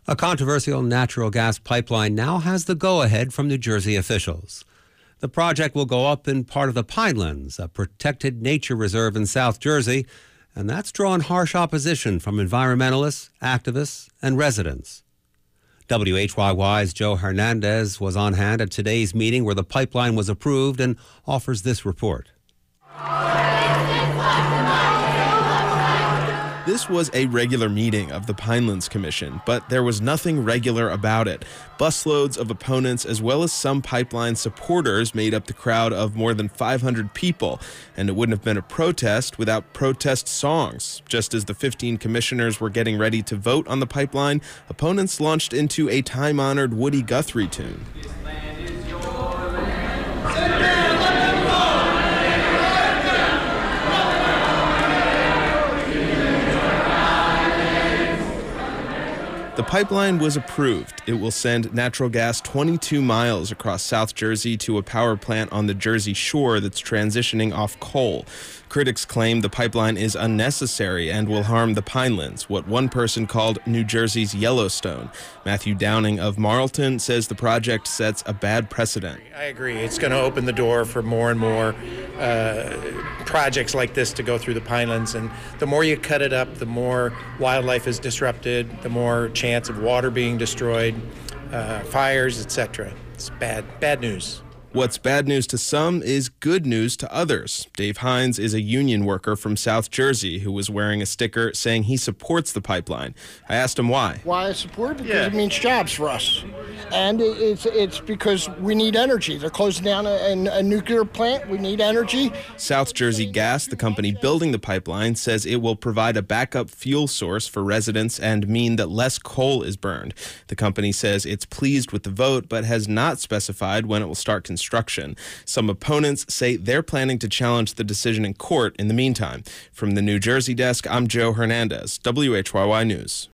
A controversial natural gas pipeline now has the go-ahead from New Jersey officials. The project will go up in part of the Pinelands, a protected nature reserve in South Jersey, and that's drawn harsh opposition from environmentalists, activists, and residents. WHYY's Joe Hernandez was on hand at today's meeting where the pipeline was approved and offers this report. This was a regular meeting of the Pinelands Commission, but there was nothing regular about it. Busloads of opponents as well as some pipeline supporters made up the crowd of more than 500 people, and it wouldn't have been a protest without protest songs. Just as the 15 commissioners were getting ready to vote on the pipeline, opponents launched into a time-honored Woody Guthrie tune. The pipeline was approved. It will send natural gas 22 miles across South Jersey to a power plant on the Jersey Shore that's transitioning off coal. Critics claim the pipeline is unnecessary and will harm the Pinelands, what one person called New Jersey's Yellowstone. Matthew Downing of Marlton says the project sets a bad precedent. I agree. It's going to open the door for more and more projects like this to go through the Pinelands. And the more you cut it up, the more wildlife is disrupted, the more chance of water being destroyed, fires, etc. It's bad news. What's bad news to some is good news to others. Dave Hines is a union worker from South Jersey who was wearing a sticker saying he supports the pipeline. I asked him why. Why I support it? Because it means jobs for us. And it's because we need energy. They're closing down a nuclear plant. We need energy. South Jersey Gas, the company building the pipeline, says it will provide a backup fuel source for residents and mean that less coal is burned. The company says it's pleased with the vote, but has not specified when it will start construction. Some opponents say they're planning to challenge the decision in court in the meantime. From the New Jersey desk, I'm Joe Hernandez, WHYY News.